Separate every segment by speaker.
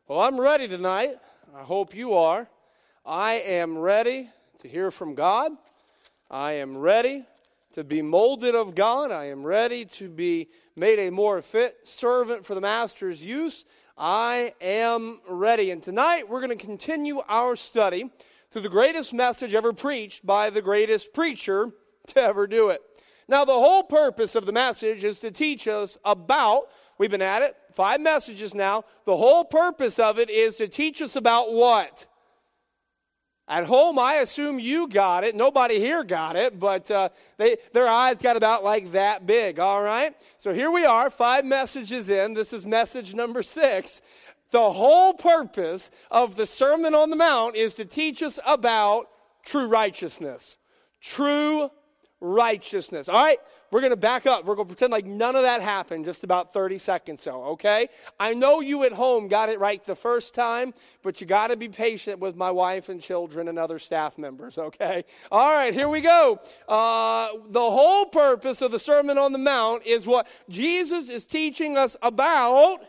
Speaker 1: Well, I'm ready tonight. I hope you are. I am ready to hear from God. I am ready to be molded of God. I am ready to be made a more fit servant for the Master's use. I am ready. And tonight we're going to continue our study through the greatest message ever preached by the greatest preacher to ever do it. Now, the whole purpose of the message is to teach us about, we've been at it, 5 messages now. The whole purpose of it is to teach us about what? At home, I assume you got it. Nobody here got it, but their eyes got about like that big, all right? So here we are, 5 messages in. This is message number 6. The whole purpose of the Sermon on the Mount is to teach us about true righteousness. True righteousness. All right, we're going to back up. We're going to pretend like none of that happened just about 30 seconds so, okay? I know you at home got it right the first time, but you got to be patient with my wife and children and other staff members, okay? All right, here we go. The whole purpose of the Sermon on the Mount is what Jesus is teaching us about.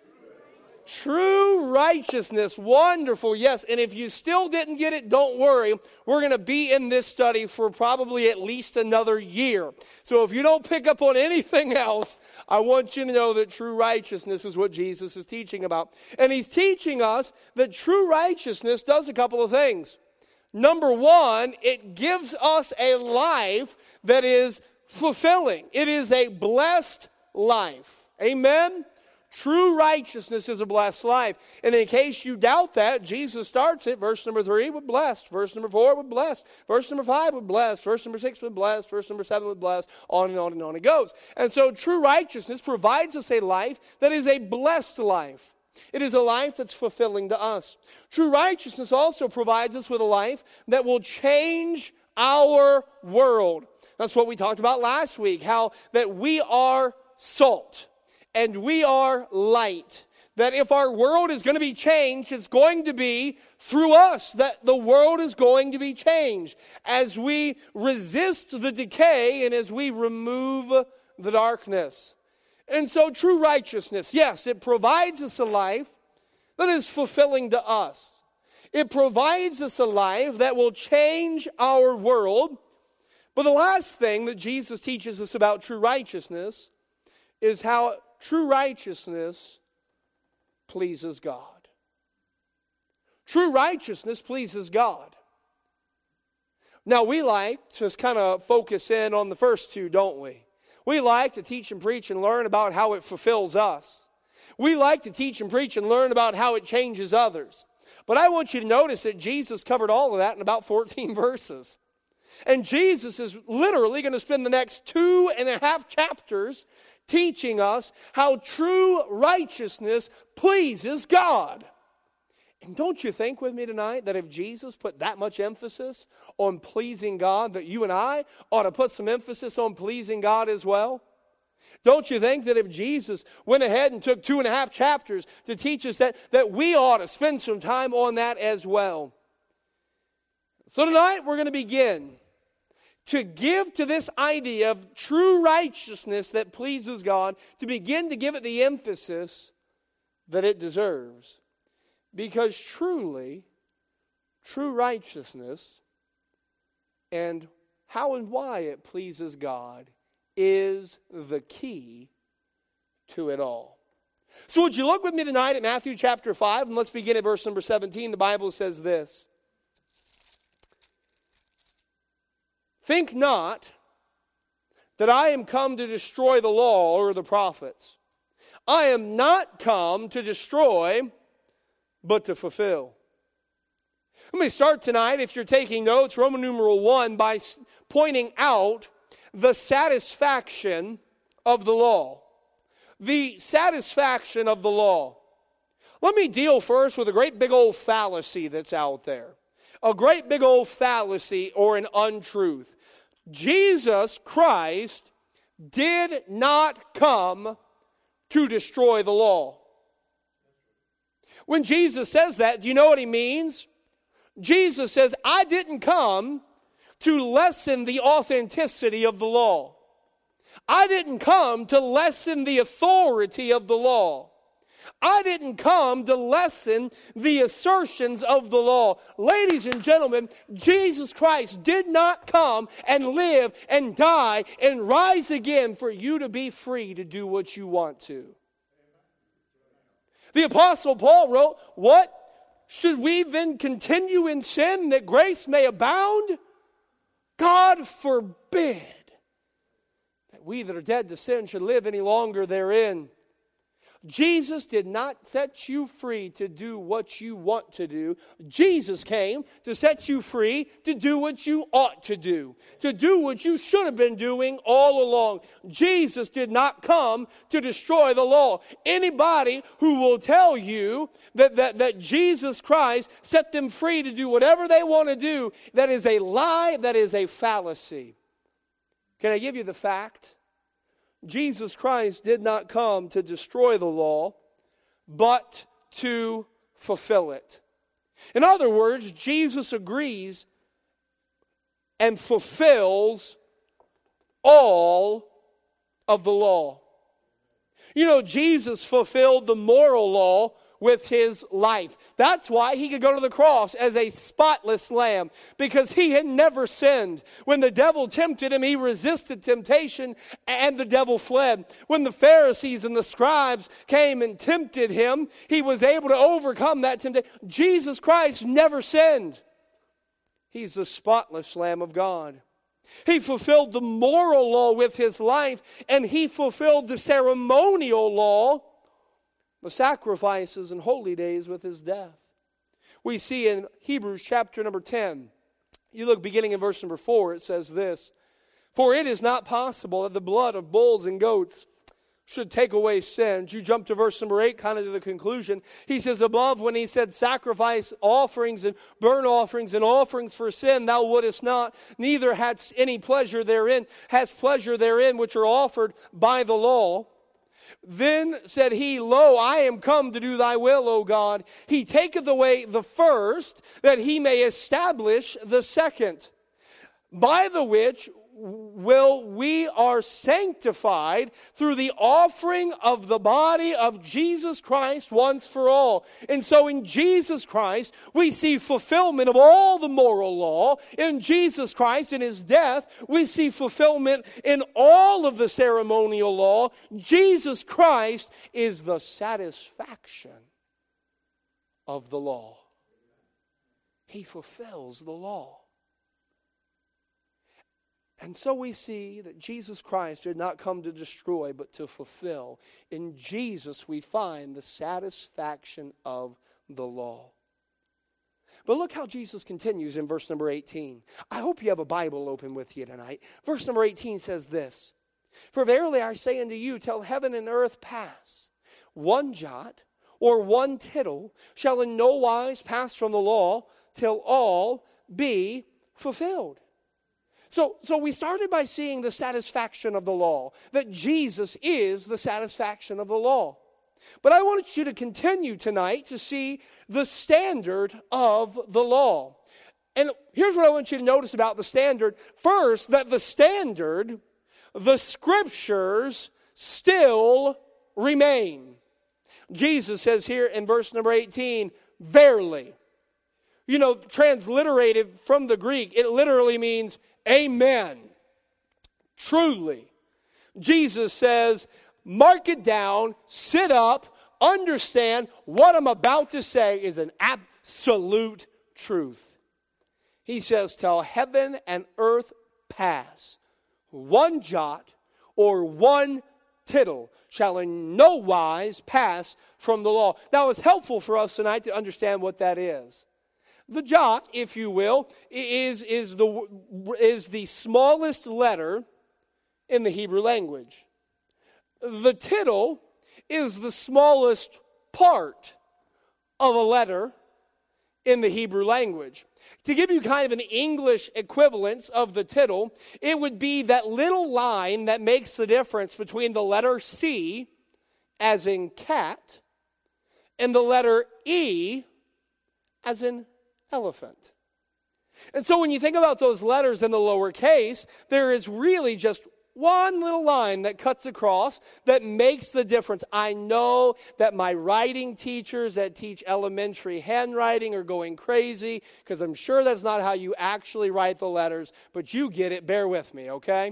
Speaker 1: True righteousness. Wonderful. Yes. And if you still didn't get it, don't worry. We're going to be in this study for probably at least another year. So if you don't pick up on anything else, I want you to know that true righteousness is what Jesus is teaching about. And he's teaching us that true righteousness does a couple of things. Number 1, it gives us a life that is fulfilling. It is a blessed life. Amen? True righteousness is a blessed life. And in case you doubt that, Jesus starts it, verse number 3 with blessed, verse number 4 with blessed, verse number 5 with blessed, verse number 6 with blessed, verse number 7 with blessed, on and on and on it goes. And so true righteousness provides us a life that is a blessed life. It is a life that's fulfilling to us. True righteousness also provides us with a life that will change our world. That's what we talked about last week, how that we are salt. And we are light. That if our world is going to be changed, it's going to be through us that the world is going to be changed. As we resist the decay and as we remove the darkness. And so true righteousness, yes, it provides us a life that is fulfilling to us. It provides us a life that will change our world. But the last thing that Jesus teaches us about true righteousness is how true righteousness pleases God. True righteousness pleases God. Now, we like to kind of focus in on the first 2, don't we? We like to teach and preach and learn about how it fulfills us. We like to teach and preach and learn about how it changes others. But I want you to notice that Jesus covered all of that in about 14 verses. And Jesus is literally going to spend the next 2.5 chapters teaching us how true righteousness pleases God. And don't you think with me tonight that if Jesus put that much emphasis on pleasing God, that you and I ought to put some emphasis on pleasing God as well? Don't you think that if Jesus went ahead and took 2.5 chapters to teach us that we ought to spend some time on that as well? So tonight we're going to begin to give to this idea of true righteousness that pleases God, to begin to give it the emphasis that it deserves. Because truly, true righteousness and how and why it pleases God is the key to it all. So would you look with me tonight at Matthew chapter 5, and let's begin at verse number 17. The Bible says this. Think not that I am come to destroy the law or the prophets. I am not come to destroy, but to fulfill. Let me start tonight, if you're taking notes, Roman numeral 1, by pointing out the satisfaction of the law. The satisfaction of the law. Let me deal first with a great big old fallacy that's out there. A great big old fallacy or an untruth. Jesus Christ did not come to destroy the law. When Jesus says that, do you know what he means? Jesus says, I didn't come to lessen the authenticity of the law. I didn't come to lessen the authority of the law. I didn't come to lessen the assertions of the law. Ladies and gentlemen, Jesus Christ did not come and live and die and rise again for you to be free to do what you want to. The Apostle Paul wrote, what? Should we then continue in sin that grace may abound? God forbid that we that are dead to sin should live any longer therein. Jesus did not set you free to do what you want to do. Jesus came to set you free to do what you ought to do what you should have been doing all along. Jesus did not come to destroy the law. Anybody who will tell you that Jesus Christ set them free to do whatever they want to do, that is a lie, that is a fallacy. Can I give you the fact? Jesus Christ did not come to destroy the law, but to fulfill it. In other words, Jesus agrees and fulfills all of the law. You know, Jesus fulfilled the moral law with his life. That's why he could go to the cross as a spotless lamb, because he had never sinned. When the devil tempted him, he resisted temptation and the devil fled. When the Pharisees and the scribes came and tempted him, he was able to overcome that temptation. Jesus Christ never sinned. He's the spotless Lamb of God. He fulfilled the moral law with his life, and he fulfilled the ceremonial law, the sacrifices and holy days, with his death. We see in Hebrews chapter number 10, you look beginning in verse number 4, it says this, "For it is not possible that the blood of bulls and goats should take away sins." You jump to verse number 8, kind of to the conclusion. He says above, when he said sacrifice offerings and burnt offerings and offerings for sin, thou wouldest not, neither hadst any pleasure therein, hast pleasure therein which are offered by the law. Then said he, Lo, I am come to do thy will, O God. He taketh away the first, that he may establish the second. By the which we are sanctified through the offering of the body of Jesus Christ once for all. And so in Jesus Christ, we see fulfillment of all the moral law. In Jesus Christ, in his death, we see fulfillment in all of the ceremonial law. Jesus Christ is the satisfaction of the law. He fulfills the law. And so we see that Jesus Christ did not come to destroy, but to fulfill. In Jesus we find the satisfaction of the law. But look how Jesus continues in verse number 18. I hope you have a Bible open with you tonight. Verse number 18 says this, "For verily I say unto you, till heaven and earth pass, one jot or one tittle shall in no wise pass from the law, till all be fulfilled." So we started by seeing the satisfaction of the law, that Jesus is the satisfaction of the law. But I want you to continue tonight to see the standard of the law. And here's what I want you to notice about the standard. First, that the standard, the scriptures, still remain. Jesus says here in verse number 18, verily. You know, transliterated from the Greek, it literally means amen. Truly. Jesus says, mark it down, sit up, understand what I'm about to say is an absolute truth. He says, till heaven and earth pass, one jot or one tittle shall in no wise pass from the law. Now, it's helpful for us tonight to understand what that is. The jot, if you will, is the smallest letter in the Hebrew language. The tittle is the smallest part of a letter in the Hebrew language. To give you kind of an English equivalence of the tittle, it would be that little line that makes the difference between the letter C, as in cat, and the letter E, as in elephant. And so when you think about those letters in the lowercase, there is really just one little line that cuts across that makes the difference. I know that my writing teachers that teach elementary handwriting are going crazy because I'm sure that's not how you actually write the letters, but you get it. Bear with me, okay?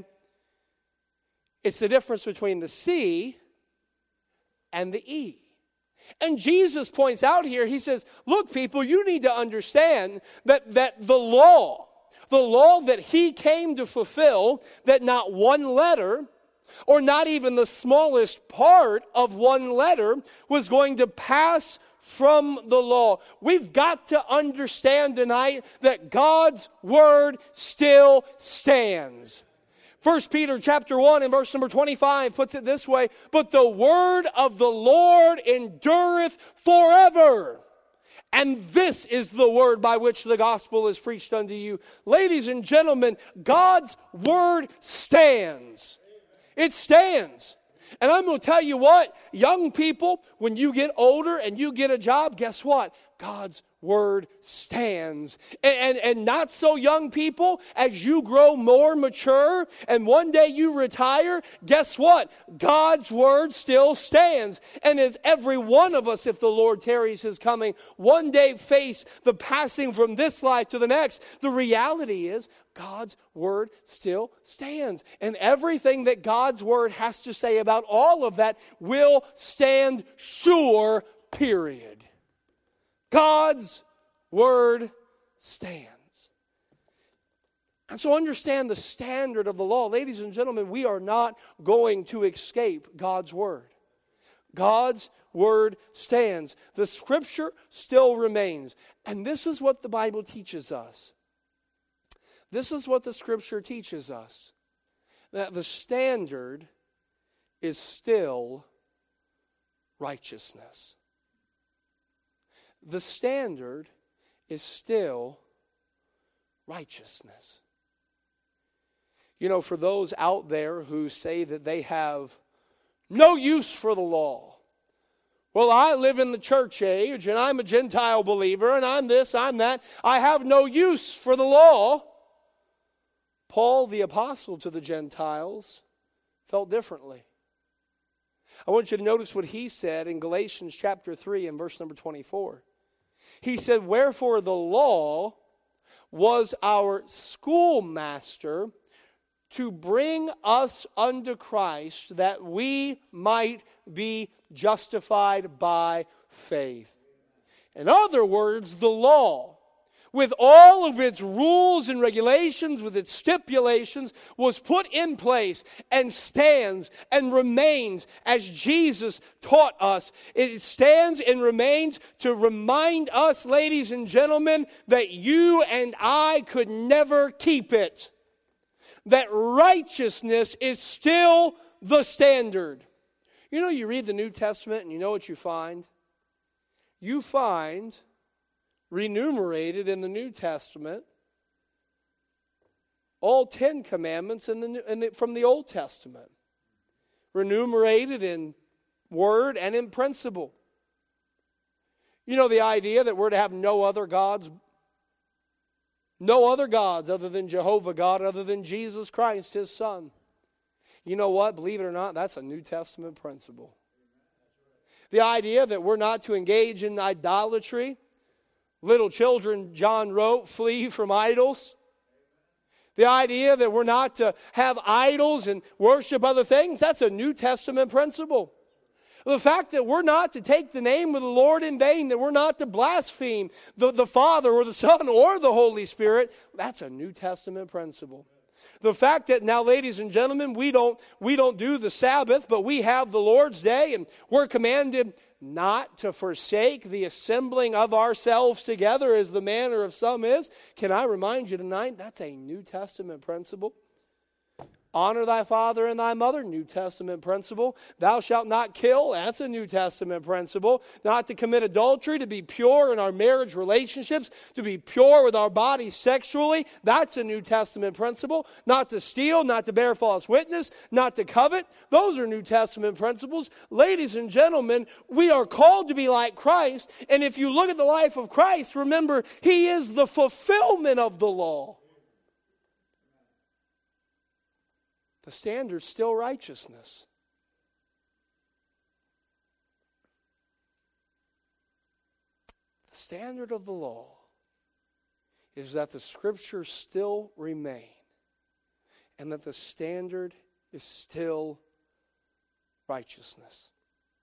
Speaker 1: It's the difference between the C and the E. And Jesus points out here, he says, look, people, you need to understand that the law that he came to fulfill, that not one letter, or not even the smallest part of one letter, was going to pass from the law. We've got to understand tonight that God's word still stands. 1 Peter chapter 1 and verse number 25 puts it this way, but the word of the Lord endureth forever. And this is the word by which the gospel is preached unto you. Ladies and gentlemen, God's word stands. It stands. And I'm going to tell you what, young people, when you get older and you get a job, guess what? God's word stands. And not so young people, as you grow more mature and one day you retire, guess what? God's word still stands. And as every one of us, if the Lord tarries his coming, one day face the passing from this life to the next, the reality is God's word still stands. And everything that God's word has to say about all of that will stand sure, period. God's word stands. And so understand the standard of the law. Ladies and gentlemen, we are not going to escape God's word. God's word stands. The scripture still remains. And this is what the Bible teaches us. This is what the scripture teaches us. That the standard is still righteousness. The standard is still righteousness. You know, for those out there who say that they have no use for the law. Well, I live in the church age, and I'm a Gentile believer, and I'm this, I'm that. I have no use for the law. Paul, the apostle to the Gentiles, felt differently. I want you to notice what he said in Galatians chapter 3 and verse number 24. He said, wherefore the law was our schoolmaster to bring us unto Christ, that we might be justified by faith. In other words, the law, with all of its rules and regulations, with its stipulations, was put in place and stands and remains as Jesus taught us. It stands and remains to remind us, ladies and gentlemen, that you and I could never keep it. That righteousness is still the standard. You know, you read the New Testament and you know what you find? You find renumerated in the New Testament all 10 commandments from the Old Testament. Renumerated in word and in principle. You know the idea that we're to have no other gods other than Jehovah God, other than Jesus Christ, his Son. You know what? Believe it or not, that's a New Testament principle. The idea that we're not to engage in idolatry. Little children, John wrote, flee from idols. The idea that we're not to have idols and worship other things, that's a New Testament principle. The fact that we're not to take the name of the Lord in vain, that we're not to blaspheme the Father or the Son or the Holy Spirit, that's a New Testament principle. The fact that now, ladies and gentlemen, we don't do the Sabbath, but we have the Lord's Day, and we're commanded not to forsake the assembling of ourselves together as the manner of some is. Can I remind you tonight, that's a New Testament principle. Honor thy father and thy mother, New Testament principle. Thou shalt not kill, that's a New Testament principle. Not to commit adultery, to be pure in our marriage relationships, to be pure with our bodies sexually, that's a New Testament principle. Not to steal, not to bear false witness, not to covet, those are New Testament principles. Ladies and gentlemen, we are called to be like Christ, and if you look at the life of Christ, remember, he is the fulfillment of the law. The standard's still righteousness. The standard of the law is that the Scriptures still remain and that the standard is still righteousness.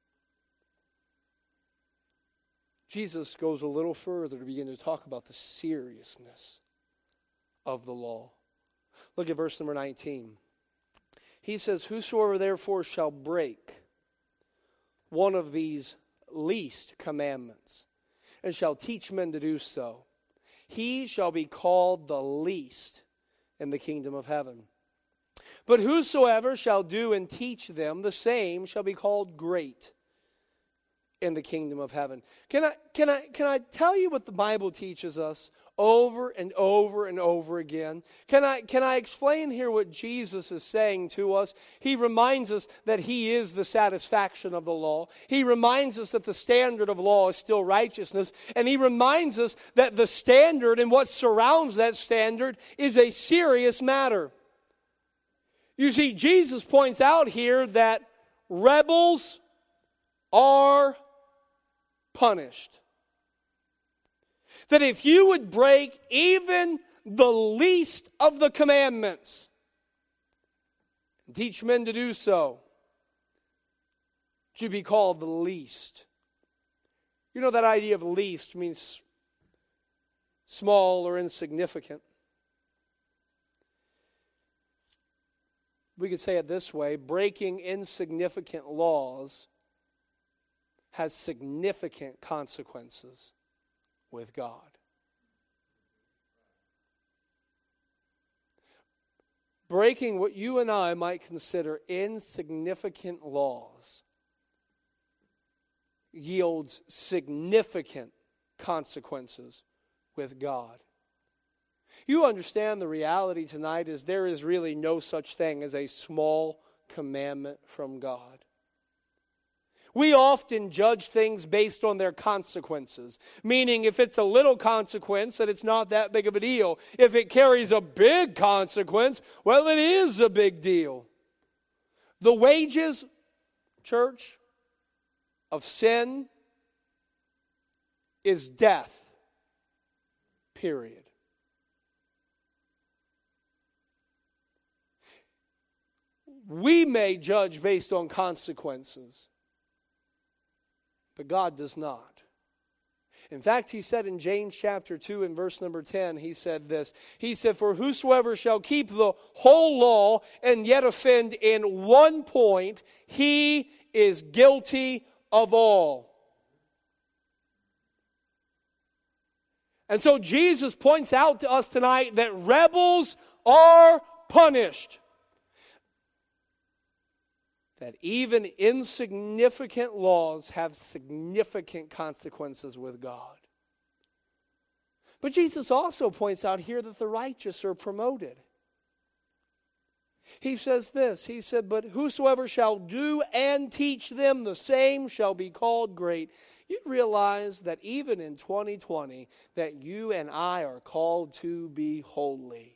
Speaker 1: Jesus goes a little further to begin to talk about the seriousness of the law. Look at verse number 19. He says, "Whosoever therefore shall break one of these least commandments, and shall teach men to do so, he shall be called the least in the kingdom of heaven. But whosoever shall do and teach them, the same shall be called great in the kingdom of heaven." Can I tell you what the Bible teaches us over and over and over again? Can I explain here what Jesus is saying to us? He reminds us that He is the satisfaction of the law. He reminds us that the standard of law is still righteousness. And He reminds us that the standard and what surrounds that standard is a serious matter. You see, Jesus points out here that rebels are punished. That if you would break even the least of the commandments and teach men to do so, you'd be called the least. You know, that idea of least means small or insignificant. We could say it this way: breaking insignificant laws has significant consequences with God. Breaking what you and I might consider insignificant laws yields significant consequences with God. You understand the reality tonight is there is really no such thing as a small commandment from God. We often judge things based on their consequences, meaning if it's a little consequence, that it's not that big of a deal. If it carries a big consequence, well, it is a big deal. The wages, church, of sin is death, period. We may judge based on consequences, but God does not. In fact, He said in James chapter 2 and verse number 10, He said this. He said, "For whosoever shall keep the whole law and yet offend in one point, he is guilty of all." And so Jesus points out to us tonight that rebels are punished. That even insignificant laws have significant consequences with God. But Jesus also points out here that the righteous are promoted. He says this, He said, "But whosoever shall do and teach them, the same shall be called great." You realize that even in 2020, that you and I are called to be holy.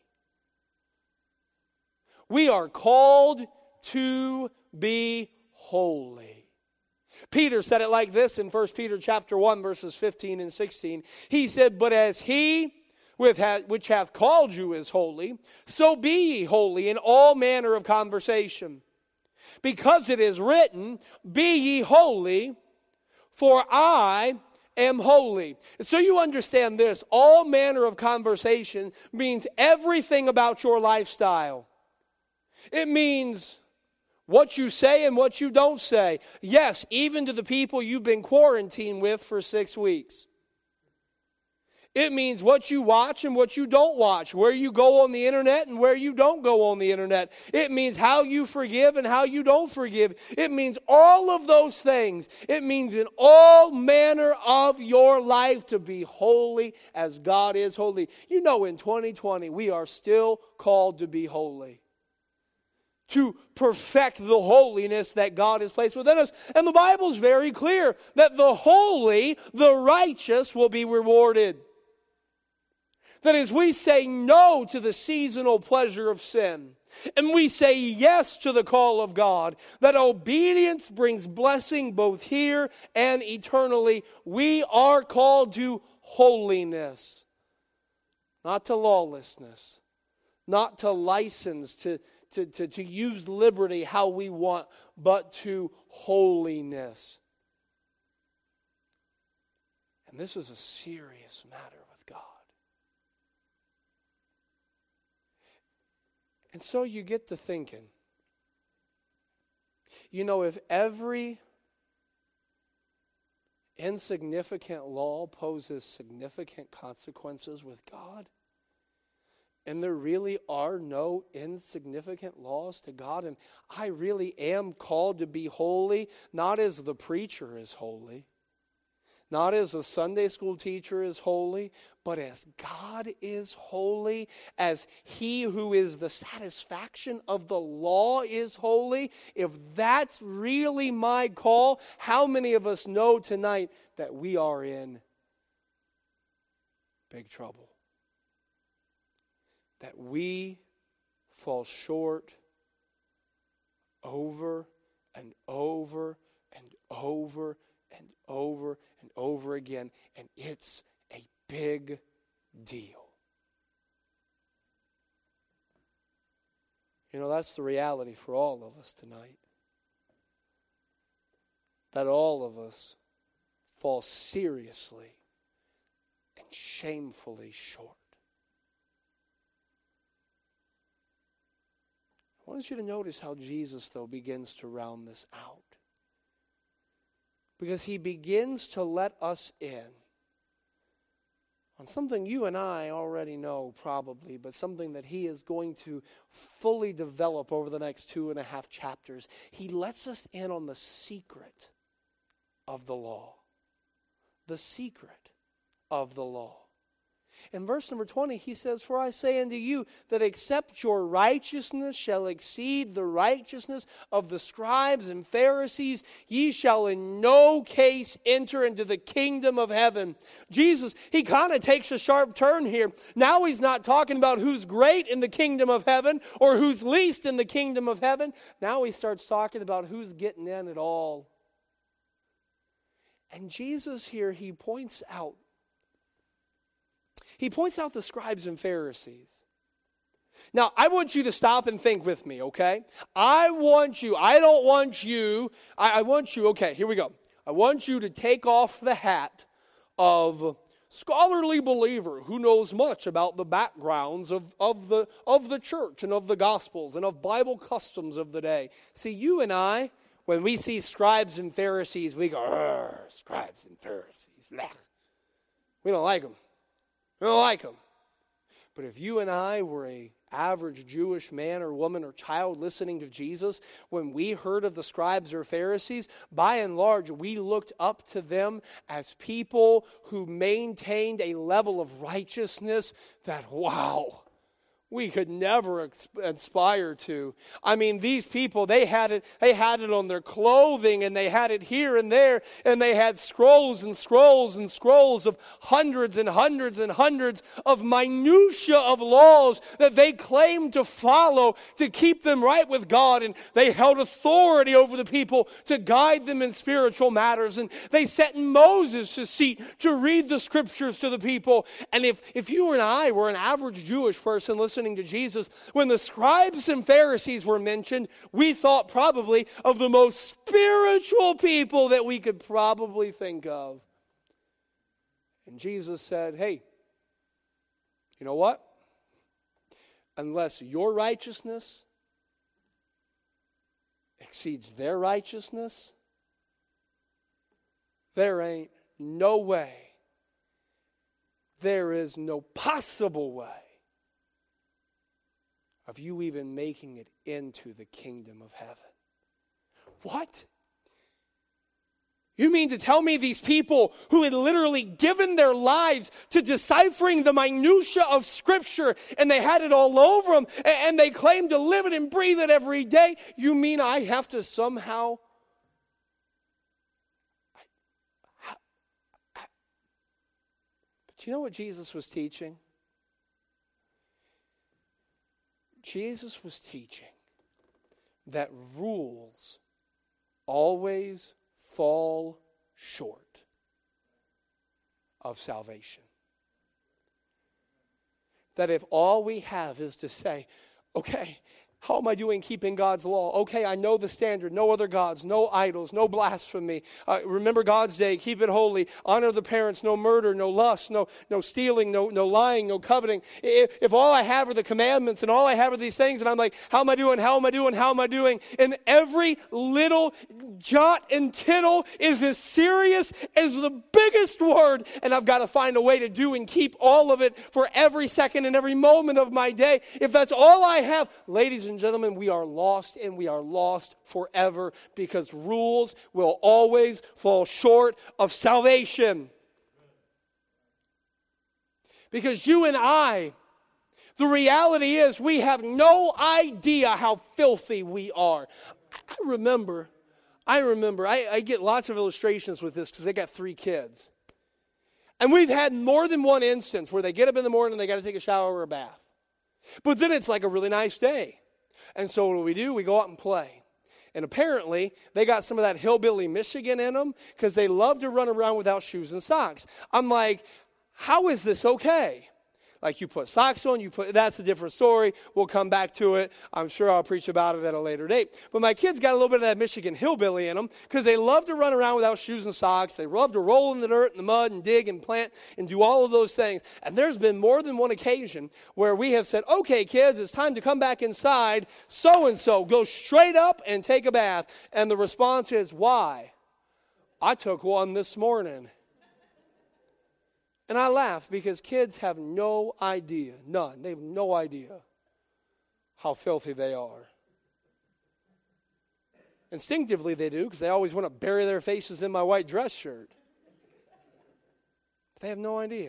Speaker 1: We are called to be holy. Peter said it like this in 1 Peter chapter 1, verses 15 and 16. He said, "But as He which hath called you is holy, so be ye holy in all manner of conversation. Because it is written, Be ye holy, for I am holy." So you understand this. All manner of conversation means everything about your lifestyle. It means what you say and what you don't say. Yes, even to the people you've been quarantined with for 6 weeks. It means what you watch and what you don't watch, where you go on the internet and where you don't go on the internet. It means how you forgive and how you don't forgive. It means all of those things. It means in all manner of your life to be holy as God is holy. You know, in 2020, we are still called to be holy, to perfect the holiness that God has placed within us. And the Bible is very clear that the holy, the righteous, will be rewarded. That as we say no to the seasonal pleasure of sin, and we say yes to the call of God, that obedience brings blessing both here and eternally. We are called to holiness, not to lawlessness, not to license, to use liberty how we want, but to holiness. And this is a serious matter with God. And so you get to thinking, if every insignificant law poses significant consequences with God, and there really are no insignificant laws to God, and I really am called to be holy, not as the preacher is holy, not as a Sunday school teacher is holy, but as God is holy, as He who is the satisfaction of the law is holy. If that's really my call, how many of us know tonight that we are in big trouble? That we fall short over and over and over and over and over again, and it's a big deal. That's the reality for all of us tonight. That all of us fall seriously and shamefully short. I want you to notice how Jesus, though, begins to round this out. Because He begins to let us in on something you and I already know probably, but something that He is going to fully develop over the next 2.5 chapters. He lets us in on the secret of the law. The secret of the law. In verse number 20, He says, "For I say unto you, that except your righteousness shall exceed the righteousness of the scribes and Pharisees, ye shall in no case enter into the kingdom of heaven." Jesus, He kind of takes a sharp turn here. Now He's not talking about who's great in the kingdom of heaven or who's least in the kingdom of heaven. Now He starts talking about who's getting in at all. And Jesus here, He points out the scribes and Pharisees. Now, I want you to stop and think with me, okay? I want you, okay, here we go. I want you to take off the hat of scholarly believer who knows much about the backgrounds of the church and of the Gospels and of Bible customs of the day. See, you and I, when we see scribes and Pharisees, we go, scribes and Pharisees, blech. We don't like them. We don't like them. But if you and I were an average Jewish man or woman or child listening to Jesus, when we heard of the scribes or Pharisees, by and large, we looked up to them as people who maintained a level of righteousness that, wow, we could never aspire to. I mean, these people, they had it on their clothing, and they had it here and there, and they had scrolls and scrolls and scrolls of hundreds and hundreds and hundreds of minutia of laws that they claimed to follow to keep them right with God, and they held authority over the people to guide them in spiritual matters, and they set Moses' seat to read the scriptures to the people. And if you and I were an average Jewish person listening to Jesus, when the scribes and Pharisees were mentioned, we thought probably of the most spiritual people that we could probably think of. And Jesus said, hey, you know what? Unless your righteousness exceeds their righteousness, there ain't no way, there is no possible way of you even making it into the kingdom of heaven. What? You mean to tell me these people who had literally given their lives to deciphering the minutia of Scripture, and they had it all over them, and they claimed to live it and breathe it every day, you mean I have to somehow... But you know what Jesus was teaching? Jesus was teaching that rules always fall short of salvation. That if all we have is to say, okay, how am I doing keeping God's law? Okay, I know the standard. No other gods, no idols, no blasphemy. Remember God's day, keep it holy. Honor the parents, no murder, no lust, no stealing, no lying, no coveting. If all I have are the commandments and all I have are these things, and I'm like, how am I doing, how am I doing, how am I doing? And every little jot and tittle is as serious as the biggest word, and I've got to find a way to do and keep all of it for every second and every moment of my day. If that's all I have, ladies and gentlemen, we are lost, and we are lost forever, because rules will always fall short of salvation. Because you and I, the reality is we have no idea how filthy we are. I remember, I get lots of illustrations with this because I got 3 kids. And we've had more than one instance where they get up in the morning and they got to take a shower or a bath. But then it's like a really nice day. And so what do? We go out and play. And apparently, they got some of that hillbilly Michigan in them because they love to run around without shoes and socks. I'm like, how is this okay? Like, you put socks on, that's a different story. We'll come back to it. I'm sure I'll preach about it at a later date. But my kids got a little bit of that Michigan hillbilly in them because they love to run around without shoes and socks. They love to roll in the dirt and the mud and dig and plant and do all of those things. And there's been more than one occasion where we have said, okay, kids, it's time to come back inside. So-and-so, go straight up and take a bath. And the response is, why? I took one this morning. And I laugh because kids have no idea, none. They have no idea how filthy they are. Instinctively they do, because they always want to bury their faces in my white dress shirt. They have no idea.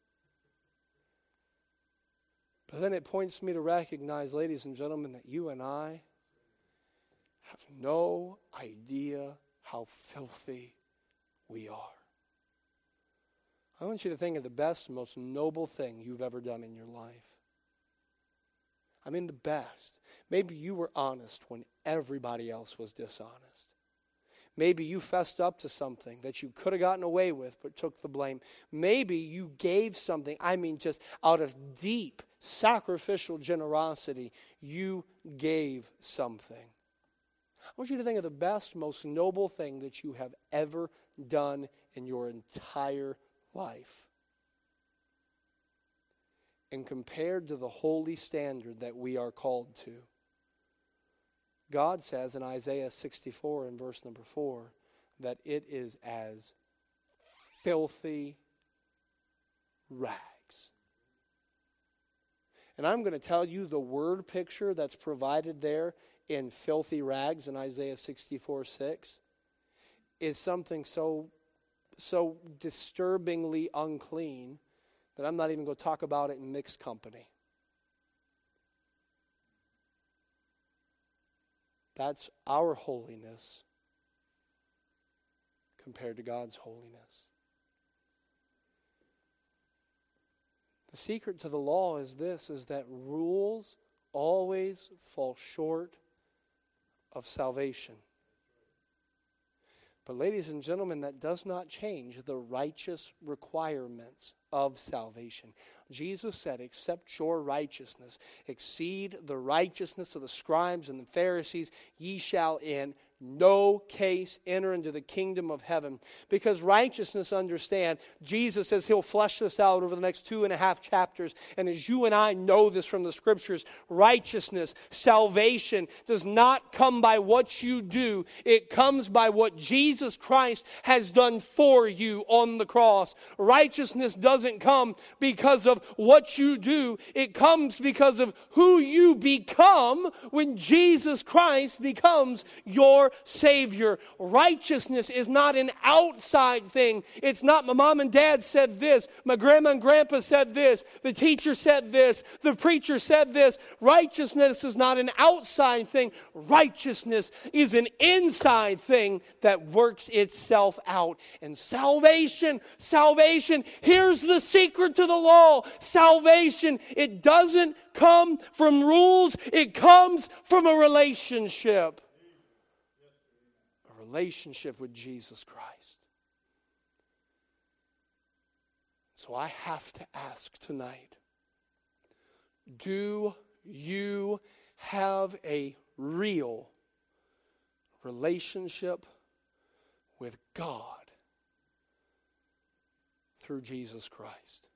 Speaker 1: But then it points me to recognize, ladies and gentlemen, that you and I have no idea how filthy we are. I want you to think of the best, most noble thing you've ever done in your life. I mean the best. Maybe you were honest when everybody else was dishonest. Maybe you fessed up to something that you could have gotten away with but took the blame. Maybe you gave something, just out of deep sacrificial generosity, you gave something. I want you to think of the best, most noble thing that you have ever done in your entire life. And compared to the holy standard that we are called to, God says in Isaiah 64 and verse number 4 that it is as filthy rags. And I'm going to tell you the word picture that's provided there in filthy rags in Isaiah 64:6 is something so disturbingly unclean that I'm not even going to talk about it in mixed company. That's our holiness compared to God's holiness. The secret to the law is this, is that rules always fall short of salvation. But ladies and gentlemen, that does not change the righteous requirements of salvation. Jesus said, except your righteousness exceed the righteousness of the scribes and the Pharisees, ye shall in no case enter into the kingdom of heaven. Because righteousness, understand, Jesus says he'll flesh this out over the next 2.5 chapters. And as you and I know this from the scriptures, righteousness, salvation does not come by what you do. It comes by what Jesus Christ has done for you on the cross. Righteousness doesn't come because of what you do. It comes because of who you become when Jesus Christ becomes your Savior. Righteousness is not an outside thing. It's not my mom and dad said this, my grandma and grandpa said this, the teacher said this, the preacher said this. Righteousness is not an outside thing. Righteousness is an inside thing that works itself out. And salvation, here's the secret to the law. Salvation, it doesn't come from rules, it comes from a relationship. A relationship with Jesus Christ. So I have to ask tonight, do you have a real relationship with God through Jesus Christ?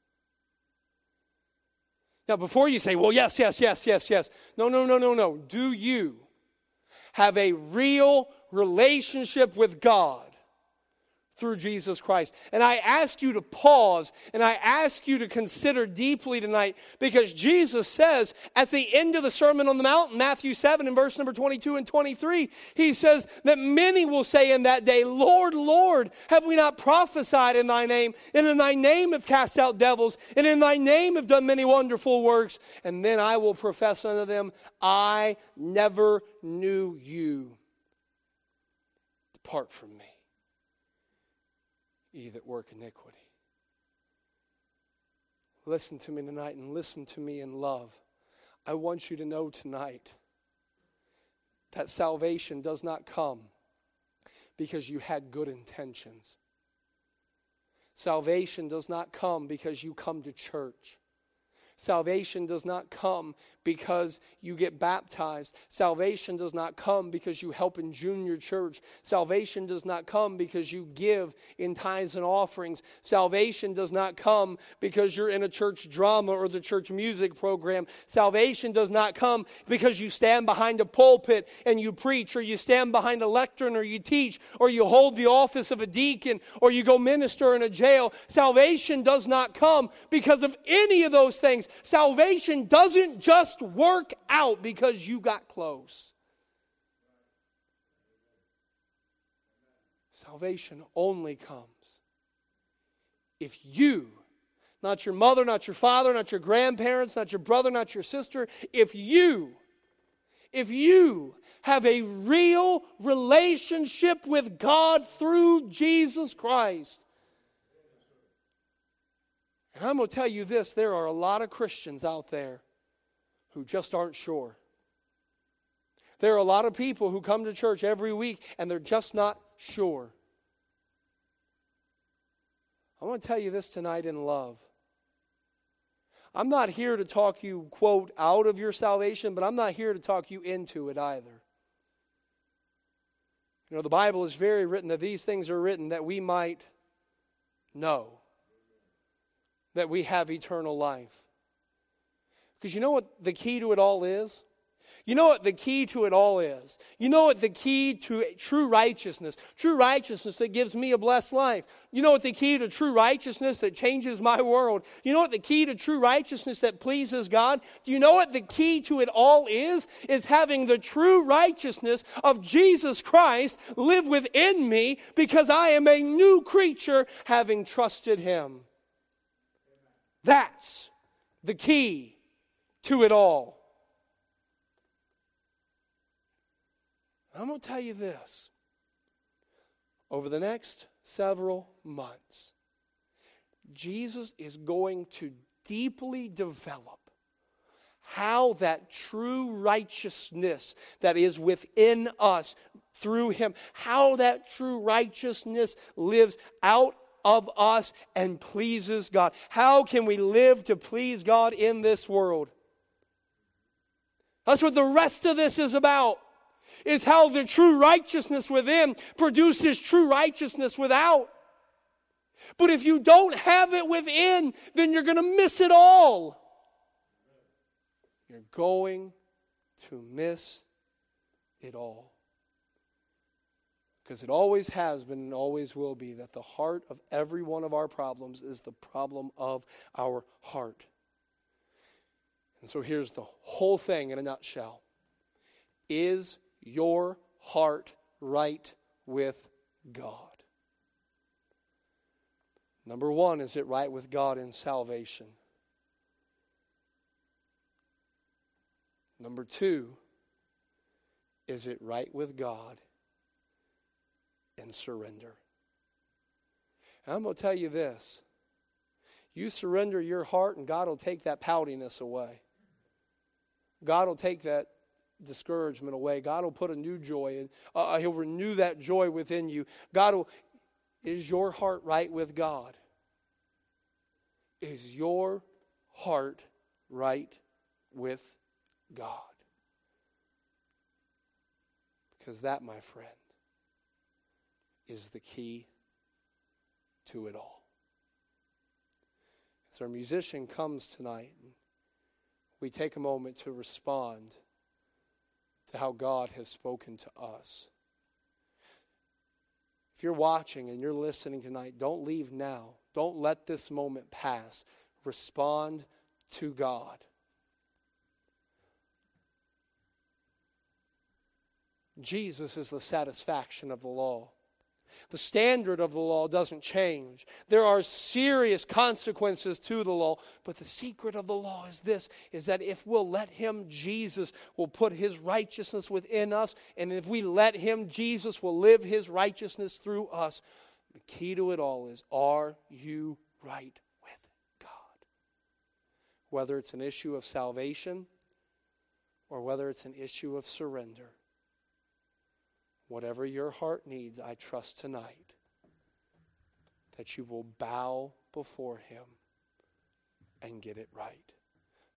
Speaker 1: Now, before you say, well, yes. No. Do you have a real relationship with God through Jesus Christ? And I ask you to pause and I ask you to consider deeply tonight, because Jesus says at the end of the Sermon on the Mount, Matthew 7 and verse number 22 and 23, he says that many will say in that day, Lord, Lord, have we not prophesied in thy name? And in thy name have cast out devils, and in thy name have done many wonderful works. And then I will profess unto them, I never knew you. Depart from me, ye that work iniquity. Listen to me tonight and listen to me in love. I want you to know tonight that salvation does not come because you had good intentions. Salvation does not come because you come to church. Salvation does not come because you get baptized. Salvation does not come because you help in junior church. Salvation does not come because you give in tithes and offerings. Salvation does not come because you're in a church drama or the church music program. Salvation does not come because you stand behind a pulpit and you preach, or you stand behind a lectern, or you teach, or you hold the office of a deacon, or you go minister in a jail. Salvation does not come because of any of those things. Salvation doesn't just work out because you got close. Salvation only comes if you, not your mother, not your father, not your grandparents, not your brother, not your sister, if you have a real relationship with God through Jesus Christ. And I'm going to tell you this, there are a lot of Christians out there who just aren't sure. There are a lot of people who come to church every week and they're just not sure. I want to tell you this tonight in love. I'm not here to talk you, quote, out of your salvation, but I'm not here to talk you into it either. You know, the Bible is very written that these things are written that we might know that we have eternal life. Because you know what the key to it all is? You know what the key to it all is? You know what the key to true righteousness that gives me a blessed life. You know what the key to true righteousness that changes my world? You know what the key to true righteousness that pleases God? Do you know what the key to it all is? Is having the true righteousness of Jesus Christ live within me, because I am a new creature having trusted Him. That's the key to it all. I'm going to tell you this. Over the next several months, Jesus is going to deeply develop how that true righteousness that is within us through Him, how that true righteousness lives out of us and pleases God. How can we live to please God in this world? That's what the rest of this is about. Is how the true righteousness within produces true righteousness without. But if you don't have it within, then you're going to miss it all. You're going to miss it all. Because it always has been and always will be that the heart of every one of our problems is the problem of our heart. And so here's the whole thing in a nutshell. Is your heart right with God. Number one, is it right with God in salvation? Number two, is it right with God in surrender? And I'm going to tell you this. You surrender your heart and God will take that poutiness away. God will take that discouragement away. God will put a new joy in. He'll renew that joy within you. Is your heart right with God? Is your heart right with God? Because that, my friend, is the key to it all. As our musician comes tonight, we take a moment to respond to how God has spoken to us. If you're watching and you're listening tonight, don't leave now. Don't let this moment pass. Respond to God. Jesus is the satisfaction of the law. The standard of the law doesn't change. There are serious consequences to the law, but the secret of the law is this, is that if we'll let Him, Jesus will put His righteousness within us, and if we let Him, Jesus will live His righteousness through us. The key to it all is, are you right with God? Whether it's an issue of salvation or whether it's an issue of surrender. Whatever your heart needs, I trust tonight that you will bow before Him and get it right.